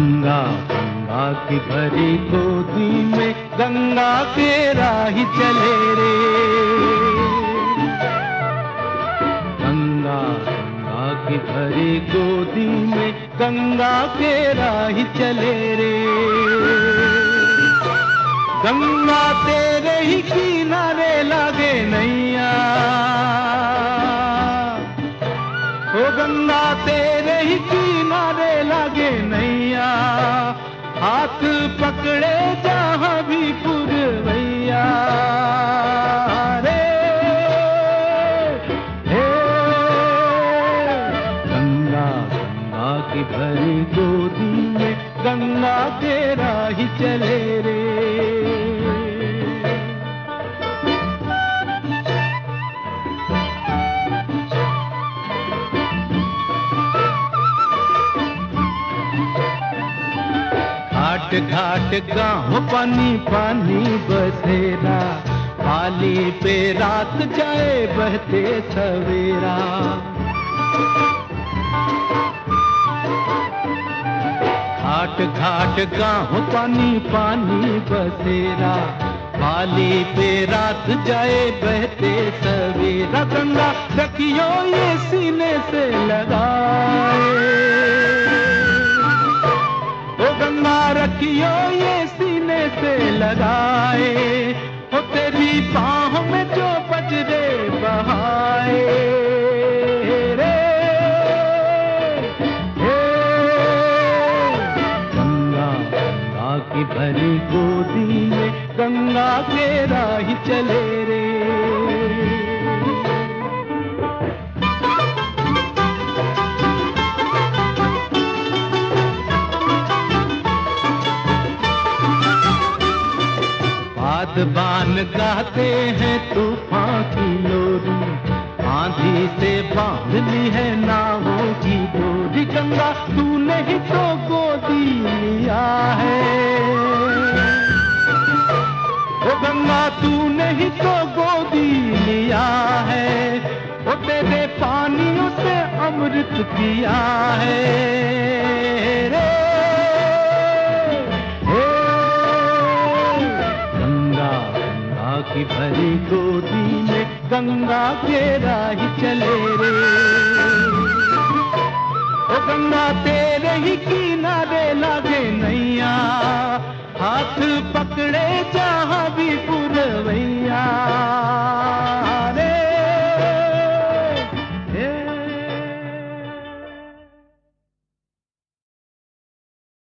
गंगा गंगा की भरी गोदी में गंगा के राही चले रे। गंगा गंगा की भरी गोदी में गंगा के राही चले रे। गंगा तेरे ही किनारे लागे नैया, ओ गंगा तेरे ही किनारे लागे नैया, हाथ पकड़े जहाँ भी पुरवैया रे। हे गंगा गंगा की भरी गोदी में गंगा के राही चले रे। घाट घाट गाँव पानी पानी बसेरा, पाली पे रात जाए बहते सवेरा। घाट घाट गाँव पानी पानी बसेरा, पाली पे रात जाए बहते सवेरा। गंगा रखियो ये सीने से लगाए, ओ गंगा रखियो ये सीने से लगाए, ओ तेरी बाहों में जो बजरे बहाए रे। हे गंगा गंगा की भरी गोदी में गंगा के राही चले रे। बान गाते हैं तूफान की लोरी, आंधी से बांध ली है नावों की डोरी। गंगा तूने ही तो गोदी लिया है, ओ गंगा तूने ही तो गोदी लिया है, ओ तेरे पानियों से अमृत पिया है रे। की भरी गोदी में गंगा के राही चले रे। ओ गंगा तेरे ही किनारे